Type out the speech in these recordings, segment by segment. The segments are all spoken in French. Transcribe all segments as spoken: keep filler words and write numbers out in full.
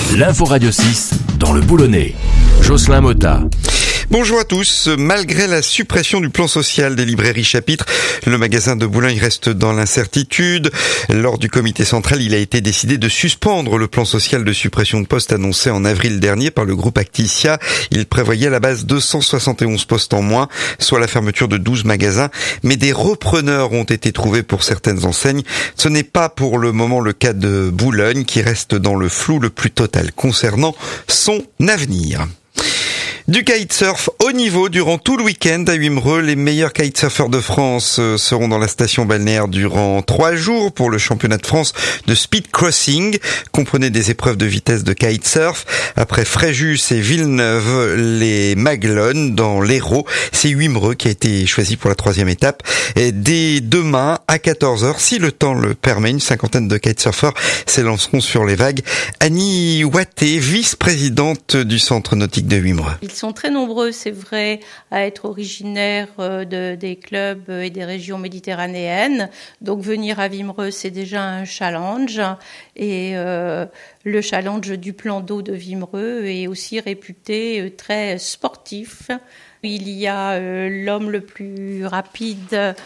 L'info Radio six dans le Boulonnais. Jocelyn Motta. Bonjour à tous. Malgré la suppression du plan social des librairies Chapitre, le magasin de Boulogne reste dans l'incertitude. Lors du comité central, il a été décidé de suspendre le plan social de suppression de postes annoncé en avril dernier par le groupe Acticia. Il prévoyait à la base deux cent soixante et onze postes en moins, soit la fermeture de douze magasins. Mais des repreneurs ont été trouvés pour certaines enseignes. Ce n'est pas pour le moment le cas de Boulogne, qui reste dans le flou le plus total concernant son avenir. Du kitesurf haut niveau durant tout le week-end à Wimereux. Les meilleurs kitesurfers de France seront dans la station balnéaire durant trois jours pour le championnat de France de speed crossing. Comprenez des épreuves de vitesse de kitesurf. Après Fréjus et Villeneuve, les Maglones dans l'Hérault, c'est Wimereux qui a été choisi pour la troisième étape. Et dès demain à quatorze heures, si le temps le permet, une cinquantaine de kitesurfers s'élanceront sur les vagues. Annie Watté, vice-présidente du centre nautique de Wimereux. Ils sont très nombreux, c'est vrai, à être originaires de, des clubs et des régions méditerranéennes. Donc venir à Wimereux, c'est déjà un challenge. Et euh, le challenge du plan d'eau de Wimereux est aussi réputé très sportif. Il y a euh, l'homme le plus rapide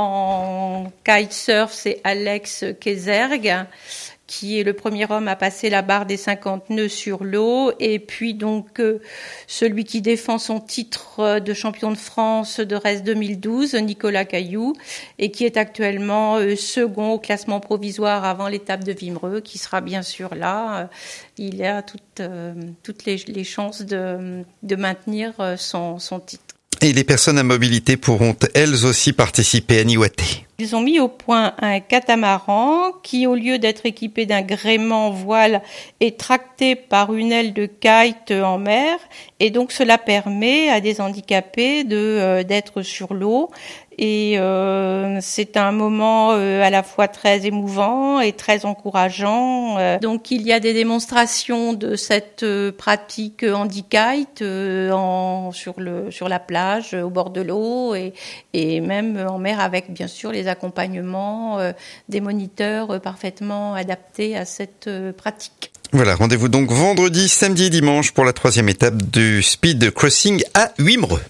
en kitesurf, c'est Alex Kézergue, qui est le premier homme à passer la barre des cinquante nœuds sur l'eau. Et puis donc euh, celui qui défend son titre de champion de France de Rest deux mille douze, Nicolas Cailloux, et qui est actuellement euh, second au classement provisoire avant l'étape de Wimereux, qui sera bien sûr là. Il a toutes, euh, toutes les, les chances de, de maintenir son, son titre. Et les personnes à mobilité pourront elles aussi participer à Niwaté. Ils ont mis au point un catamaran qui, au lieu d'être équipé d'un gréement voile, est tracté par une aile de kite en mer. Et donc, cela permet à des handicapés de, euh, d'être sur l'eau. Et euh, c'est un moment euh, à la fois très émouvant et très encourageant. Euh, donc, il y a des démonstrations de cette euh, pratique handi-kite euh, en, sur, le, sur la plage, au bord de l'eau et, et même en mer avec, bien sûr, les accompagnements euh, des moniteurs euh, parfaitement adaptés à cette euh, pratique. Voilà, rendez-vous donc vendredi, samedi et dimanche pour la troisième étape du speed crossing à Wimereux.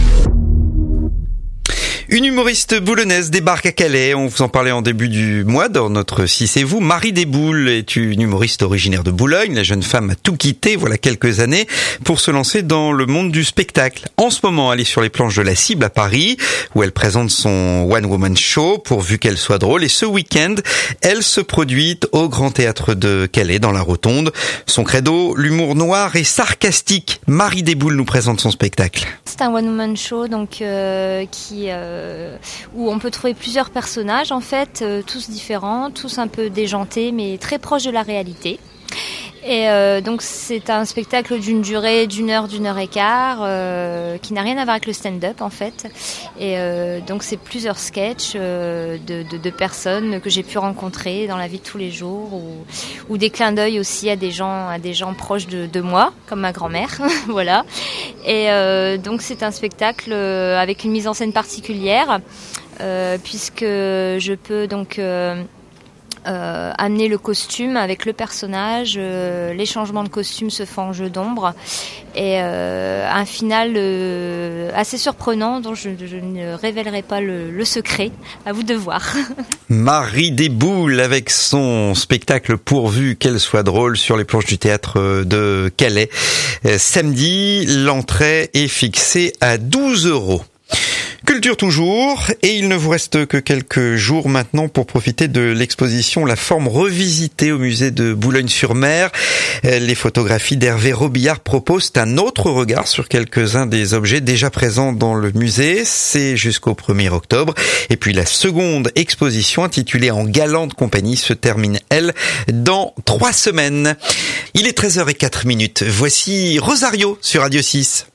Une humoriste boulonnaise débarque à Calais. On vous en parlait en début du mois dans notre Si c'est vous. Marie Desboules est une humoriste originaire de Boulogne. La jeune femme a tout quitté, voilà quelques années, pour se lancer dans le monde du spectacle. En ce moment, elle est sur les planches de la Cible à Paris, où elle présente son One Woman Show, pourvu qu'elle soit drôle. Et ce week-end, elle se produit au Grand Théâtre de Calais, dans la Rotonde. Son credo, l'humour noir et sarcastique. Marie Desboules nous présente son spectacle. C'est un One Woman Show, donc euh, qui... Euh où on peut trouver plusieurs personnages en fait, euh, tous différents, tous un peu déjantés mais très proches de la réalité. Et euh, donc c'est un spectacle d'une durée d'une heure, d'une heure et quart, euh, qui n'a rien à voir avec le stand-up en fait. Et euh, donc c'est plusieurs sketchs euh, de, de, de personnes que j'ai pu rencontrer dans la vie de tous les jours, ou, ou des clins d'œil aussi à des gens, à des gens proches de, de moi, comme ma grand-mère, voilà. Et euh, donc c'est un spectacle euh, avec une mise en scène particulière, euh, puisque je peux donc euh, Euh, amener le costume avec le personnage, euh, les changements de costume se font en jeu d'ombre et euh, un final euh, assez surprenant dont je, je ne révélerai pas le, le secret, à vous de voir. Marie Desboules avec son spectacle pourvu qu'elle soit drôle sur les planches du théâtre de Calais. Euh, samedi, l'entrée est fixée à douze euros. Culture toujours, et il ne vous reste que quelques jours maintenant pour profiter de l'exposition La Forme revisitée au musée de Boulogne-sur-Mer. Les photographies d'Hervé Robillard proposent un autre regard sur quelques-uns des objets déjà présents dans le musée. C'est jusqu'au premier octobre. Et puis la seconde exposition, intitulée En galante compagnie, se termine, elle, dans trois semaines. Il est treize heures zéro quatre. Voici Rosario sur Radio six.